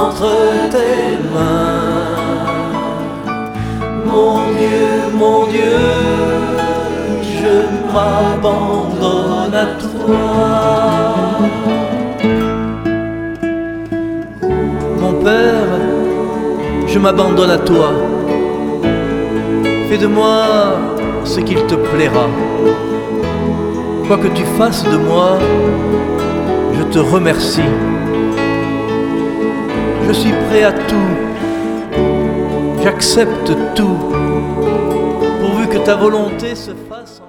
entre tes mains. Mon Dieu, je m'abandonne à toi. Mon Père, je m'abandonne à toi. Fais de moi ce qu'il te plaira. Quoi que tu fasses de moi, je te remercie. Je suis prêt à tout, j'accepte tout, pourvu que ta volonté se fasse en